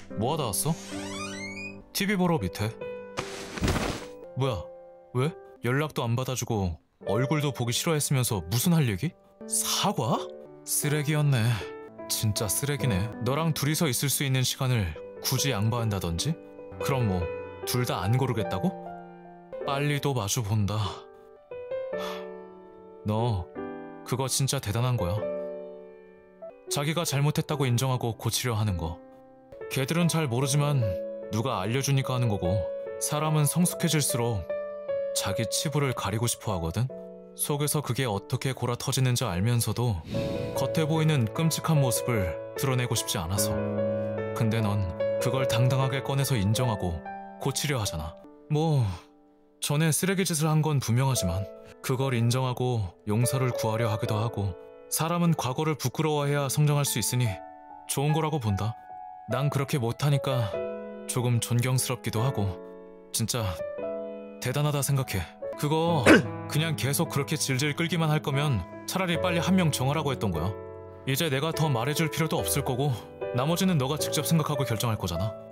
뭐 하다 왔어? TV 보러 밑에. 뭐야? 왜? 연락도 안 받아주고 얼굴도 보기 싫어했으면서 무슨 할 얘기? 사과? 쓰레기였네. 진짜 쓰레기네. 너랑 둘이서 있을 수 있는 시간을 굳이 양보한다던지? 그럼 뭐 둘 다 안 고르겠다고? 빨리도 마주 본다. 너 그거 진짜 대단한 거야. 자기가 잘못했다고 인정하고 고치려 하는 거. 걔들은 잘 모르지만 누가 알려주니까 하는 거고, 사람은 성숙해질수록 자기 치부를 가리고 싶어 하거든. 속에서 그게 어떻게 골아 터지는지 알면서도 겉에 보이는 끔찍한 모습을 드러내고 싶지 않아서. 근데 넌 그걸 당당하게 꺼내서 인정하고 고치려 하잖아. 뭐 전에 쓰레기 짓을 한 건 분명하지만 그걸 인정하고 용서를 구하려 하기도 하고, 사람은 과거를 부끄러워해야 성장할 수 있으니 좋은 거라고 본다. 난 그렇게 못하니까 조금 존경스럽기도 하고 진짜 대단하다 생각해. 그거 그냥 계속 그렇게 질질 끌기만 할 거면 차라리 빨리 한 명 정하라고 했던 거야. 이제 내가 더 말해줄 필요도 없을 거고 나머지는 너가 직접 생각하고 결정할 거잖아.